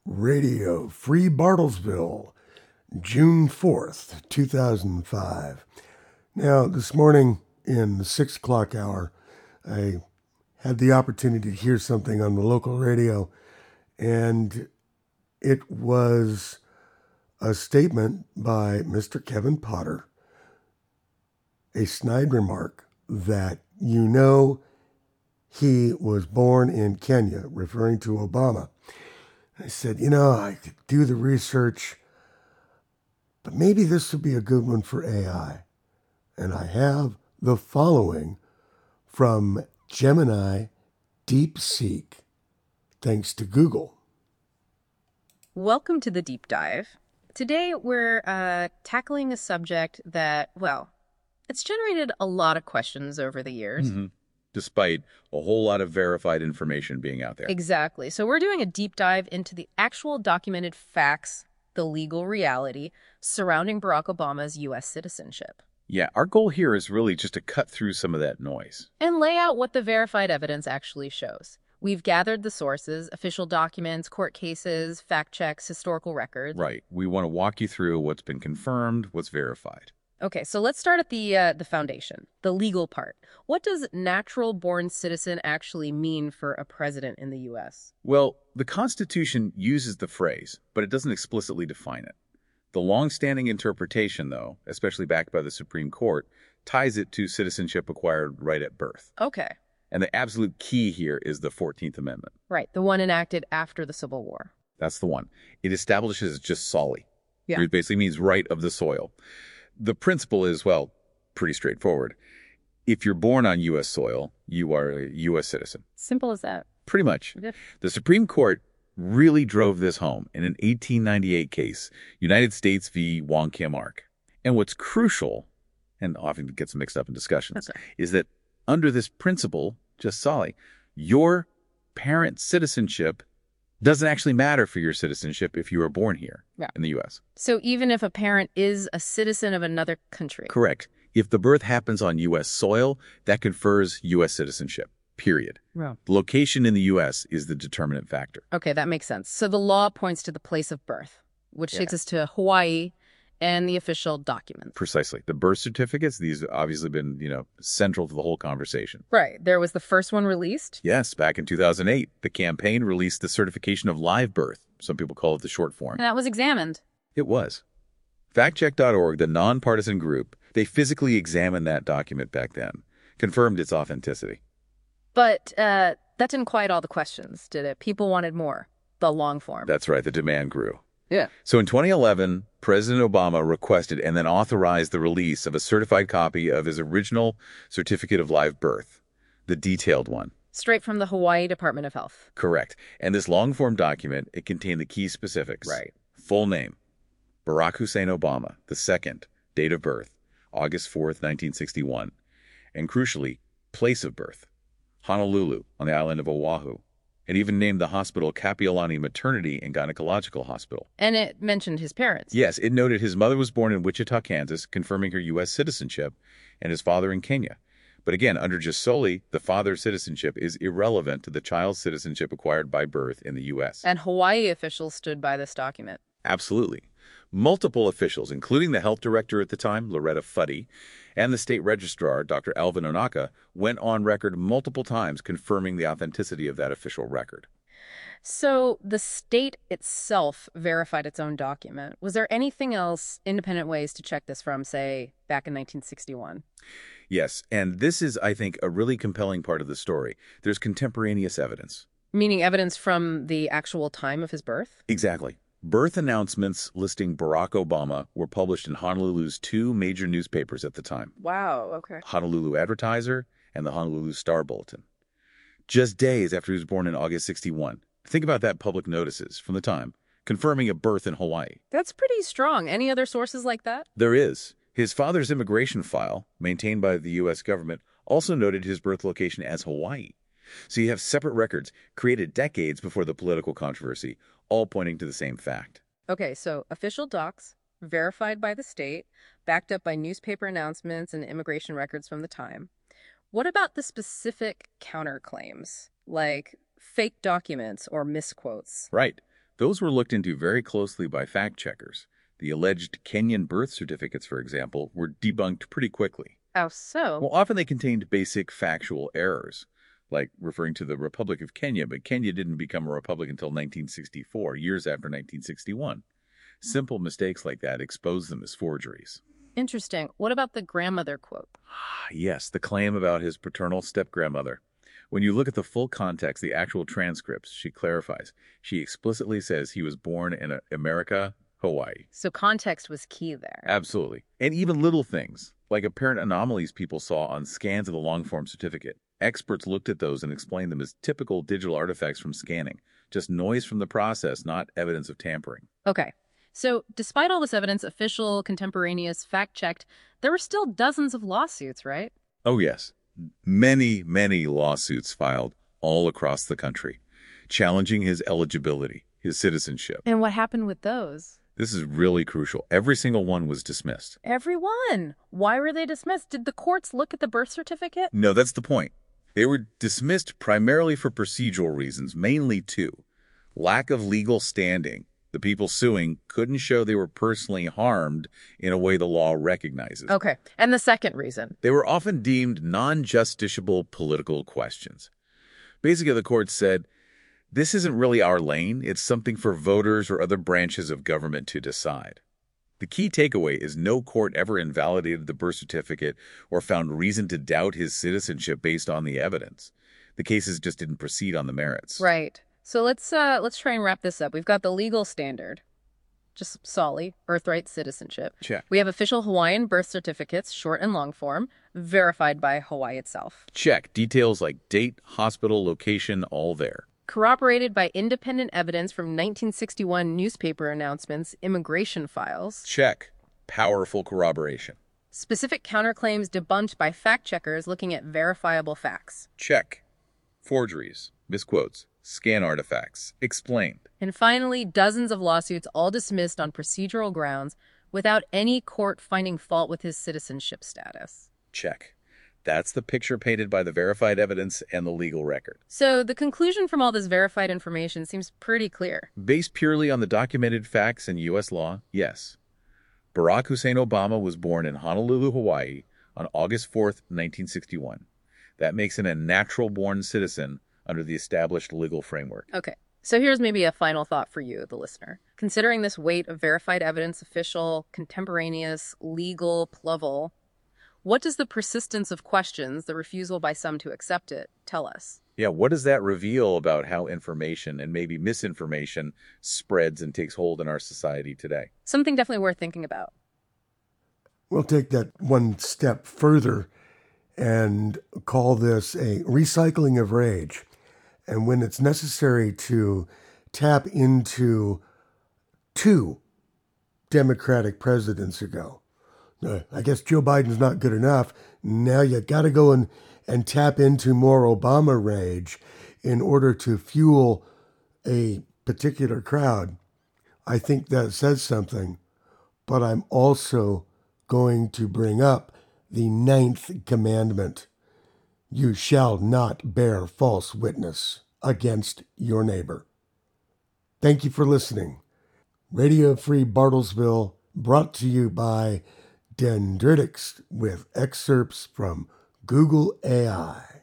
Radio, Free Bartlesville, June 4th, 2005. Now, this morning in the 6 o'clock hour, I had the opportunity to hear something on the local radio, and it was a statement by Mr. Kevin Potter, a snide remark that he was born in Kenya, referring to Obama. I said, I could do the research, but maybe this would be a good one for AI. And I have the following from Gemini DeepSeek, thanks to Google. Welcome to the Deep Dive. Today we're tackling a subject that, it's generated a lot of questions over the years. Mm-hmm. Despite a whole lot of verified information being out there. Exactly. So we're doing a deep dive into the actual documented facts, the legal reality surrounding Barack Obama's U.S. citizenship. Yeah, our goal here is really just to cut through some of that noise. And lay out what the verified evidence actually shows. We've gathered the sources, official documents, court cases, fact checks, historical records. Right. We want to walk you through what's been confirmed, what's verified. Okay, so let's start at the foundation, the legal part. What does natural-born citizen actually mean for a president in the U.S.? Well, the Constitution uses the phrase, but it doesn't explicitly define it. The long-standing interpretation, though, especially backed by the Supreme Court, ties it to citizenship acquired right at birth. Okay. And the absolute key here is the 14th Amendment. Right, the one enacted after the Civil War. That's the one. It establishes just soli. Yeah. It basically means right of the soil. The principle is, pretty straightforward. If you're born on U.S. soil, you are a U.S. citizen. Simple as that. Pretty much. Yeah. The Supreme Court really drove this home in an 1898 case, United States v. Wong Kim Ark. And what's crucial, and often gets mixed up in discussions, is that under this principle, just soli, your parent citizenship doesn't actually matter for your citizenship if you were born here in the U.S. So even if a parent is a citizen of another country? Correct. If the birth happens on U.S. soil, that confers U.S. citizenship, period. Wow. The location in the U.S. is the determinant factor. Okay, that makes sense. So the law points to the place of birth, which takes us to Hawaii and the official documents. Precisely. The birth certificates, these have obviously been, central to the whole conversation. Right. There was the first one released? Yes, back in 2008, the campaign released the certification of live birth. Some people call it the short form. And that was examined. It was. Factcheck.org, the nonpartisan group, they physically examined that document back then, confirmed its authenticity. But that didn't quite all the questions, did it? People wanted more, the long form. That's right. The demand grew. Yeah. So in 2011, President Obama requested and then authorized the release of a certified copy of his original certificate of live birth, the detailed one. Straight from the Hawaii Department of Health. Correct. And this long-form document, it contained the key specifics. Right. Full name, Barack Hussein Obama, II, date of birth, August 4th, 1961. And crucially, place of birth, Honolulu on the island of Oahu. It even named the hospital Kapiolani Maternity and Gynecological Hospital. And it mentioned his parents. Yes, it noted his mother was born in Wichita, Kansas, confirming her U.S. citizenship, and his father in Kenya. But again, under just soli, the father's citizenship is irrelevant to the child's citizenship acquired by birth in the U.S. And Hawaii officials stood by this document. Absolutely. Multiple officials, including the health director at the time, Loretta Fuddy, and the state registrar, Dr. Alvin Onaka, went on record multiple times confirming the authenticity of that official record. So the state itself verified its own document. Was there anything else, independent ways to check this from, say, back in 1961? Yes, and this is, I think, a really compelling part of the story. There's contemporaneous evidence. Meaning evidence from the actual time of his birth? Exactly. Birth announcements listing Barack Obama were published in Honolulu's two major newspapers at the time. Wow, okay. Honolulu Advertiser and the Honolulu Star Bulletin. Just days after he was born in August 61. Think about that public notices from the time, confirming a birth in Hawaii. That's pretty strong. Any other sources like that? There is. His father's immigration file, maintained by the U.S. government, also noted his birth location as Hawaii. So you have separate records created decades before the political controversy, all pointing to the same fact. Okay, so official docs, verified by the state, backed up by newspaper announcements and immigration records from the time. What about the specific counterclaims, like fake documents or misquotes? Right. Those were looked into very closely by fact checkers. The alleged Kenyan birth certificates, for example, were debunked pretty quickly. How so? Well, often they contained basic factual errors, like referring to the Republic of Kenya, but Kenya didn't become a republic until 1964, years after 1961. Simple mistakes like that exposed them as forgeries. Interesting. What about the grandmother quote? Yes, the claim about his paternal step-grandmother. When you look at the full context, the actual transcripts, she clarifies. She explicitly says he was born in America, Hawaii. So context was key there. Absolutely. And even little things, like apparent anomalies people saw on scans of the long-form certificate. Experts looked at those and explained them as typical digital artifacts from scanning. Just noise from the process, not evidence of tampering. Okay. So despite all this evidence, official, contemporaneous, fact-checked, there were still dozens of lawsuits, right? Oh, yes. Many, many lawsuits filed all across the country, challenging his eligibility, his citizenship. And what happened with those? This is really crucial. Every single one was dismissed. Everyone. Why were they dismissed? Did the courts look at the birth certificate? No, that's the point. They were dismissed primarily for procedural reasons, mainly two. Lack of legal standing. The people suing couldn't show they were personally harmed in a way the law recognizes. Okay. And the second reason? They were often deemed non-justiciable political questions. Basically, the court said, this isn't really our lane. It's something for voters or other branches of government to decide. The key takeaway is no court ever invalidated the birth certificate or found reason to doubt his citizenship based on the evidence. The cases just didn't proceed on the merits. Right. So let's try and wrap this up. We've got the legal standard, just SOLI, birthright citizenship. Check. We have official Hawaiian birth certificates, short and long form, verified by Hawaii itself. Check. Details like date, hospital, location, all there. Corroborated by independent evidence from 1961 newspaper announcements, immigration files. Check. Powerful corroboration. Specific counterclaims debunked by fact-checkers looking at verifiable facts. Check. Forgeries, misquotes, scan artifacts, explained. And finally, dozens of lawsuits all dismissed on procedural grounds without any court finding fault with his citizenship status. Check. That's the picture painted by the verified evidence and the legal record. So the conclusion from all this verified information seems pretty clear. Based purely on the documented facts in U.S. law, yes. Barack Hussein Obama was born in Honolulu, Hawaii on August 4th, 1961. That makes him a natural-born citizen under the established legal framework. Okay. So here's maybe a final thought for you, the listener. Considering this weight of verified evidence, official, contemporaneous, legal, plural, what does the persistence of questions, the refusal by some to accept it, tell us? Yeah, what does that reveal about how information and maybe misinformation spreads and takes hold in our society today? Something definitely worth thinking about. We'll take that one step further and call this a recycling of rage. And when it's necessary to tap into two Democratic presidents ago, I guess Joe Biden's not good enough. Now you got to go and tap into more Obama rage in order to fuel a particular crowd. I think that says something, but I'm also going to bring up the 9th commandment. You shall not bear false witness against your neighbor. Thank you for listening. Radio Free Bartlesville, brought to you by Dendritics with excerpts from Google AI.